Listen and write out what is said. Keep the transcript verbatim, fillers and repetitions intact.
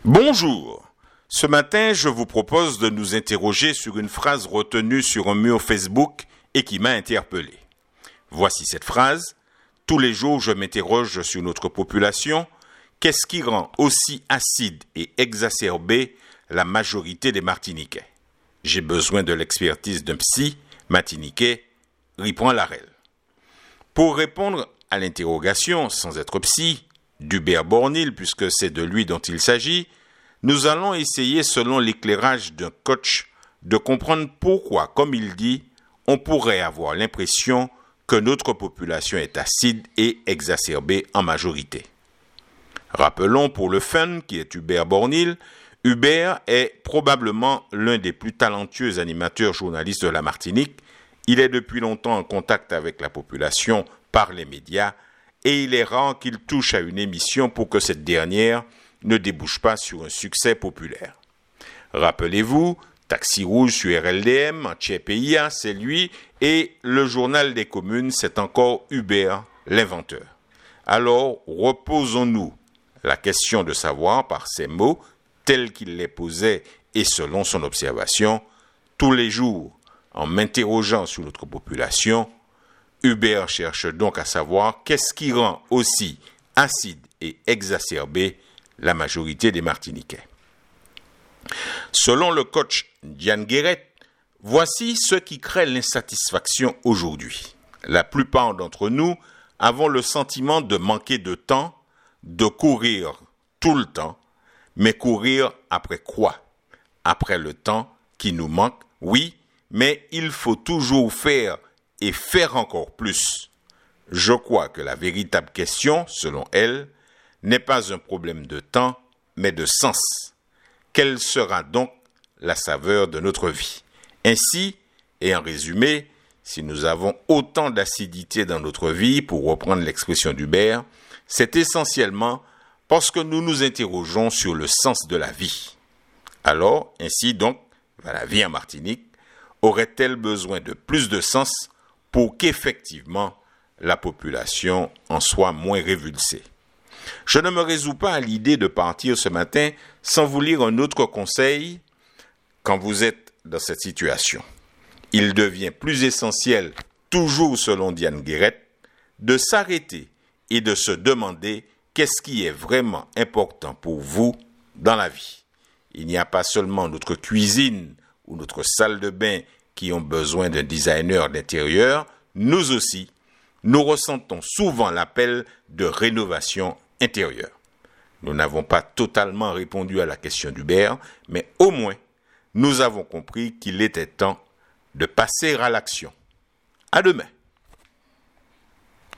Bonjour. Ce matin, je vous propose de nous interroger sur une phrase retenue sur un mur Facebook et qui m'a interpellé. Voici cette phrase. Tous les jours, je m'interroge sur notre population. Qu'est-ce qui rend aussi acide et exacerbé la majorité des Martiniquais? J'ai besoin de l'expertise d'un psy martiniquais, reprend Larel. Pour répondre à l'interrogation, sans être psy, d'Hubert Bornil, puisque c'est de lui dont il s'agit, nous allons essayer, selon l'éclairage d'un coach, de comprendre pourquoi, comme il dit, on pourrait avoir l'impression que notre population est acide et exacerbée en majorité. Rappelons pour le fun qui est Hubert Bornil, Hubert est probablement l'un des plus talentueux animateurs journalistes de la Martinique. Il est depuis longtemps en contact avec la population par les médias et il est rare qu'il touche à une émission pour que cette dernière ne débouche pas sur un succès populaire. Rappelez-vous, Taxi Rouge sur R L D M, en P I A, c'est lui, et le Journal des communes, c'est encore Hubert, l'inventeur. Alors, reposons-nous la question de savoir, par ces mots, tels qu'il les posait et selon son observation, tous les jours, en m'interrogeant sur notre population, Hubert cherche donc à savoir qu'est-ce qui rend aussi acide et exacerbé la majorité des Martiniquais. Selon le coach Diane Guéret, voici ce qui crée l'insatisfaction aujourd'hui. La plupart d'entre nous avons le sentiment de manquer de temps, de courir tout le temps, mais courir après quoi? Après le temps qui nous manque, oui, mais il faut toujours faire et faire encore plus. Je crois que la véritable question, selon elle, n'est pas un problème de temps, mais de sens. Quelle sera donc la saveur de notre vie? Ainsi, et en résumé, si nous avons autant d'acidité dans notre vie, pour reprendre l'expression d'Hubert, c'est essentiellement parce que nous nous interrogeons sur le sens de la vie. Alors, ainsi donc, la vie en Martinique aurait-elle besoin de plus de sens pour qu'effectivement la population en soit moins révulsée? Je ne me résous pas à l'idée de partir ce matin sans vous lire un autre conseil quand vous êtes dans cette situation. Il devient plus essentiel, toujours selon Diane Guéret, de s'arrêter et de se demander qu'est-ce qui est vraiment important pour vous dans la vie. Il n'y a pas seulement notre cuisine ou notre salle de bain qui ont besoin d'un designer d'intérieur, nous aussi, nous ressentons souvent l'appel de rénovation intérieure. Nous n'avons pas totalement répondu à la question d'Hubert, mais au moins, nous avons compris qu'il était temps de passer à l'action. À demain.